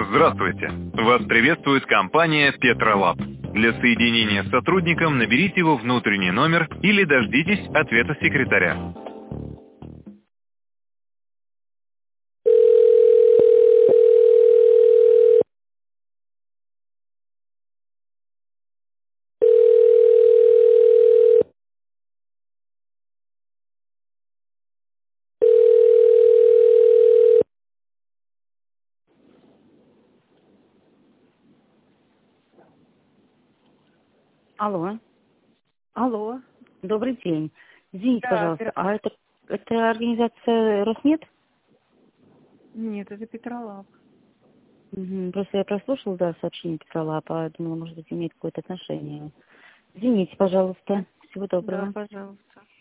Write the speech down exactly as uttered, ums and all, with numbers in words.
Здравствуйте! Вас приветствует компания Петролаб. Для соединения с сотрудником наберите его внутренний номер или дождитесь ответа секретаря. Алло, Алло. добрый день. Извините, Да, пожалуйста, здра- а это, это организация Роснет? Нет, это Петролаб. Мгм. Просто я прослушала, да, сообщение Петролапа, думала, может быть, имеет какое-то отношение. Извините, пожалуйста. Всего Да, доброго. пожалуйста.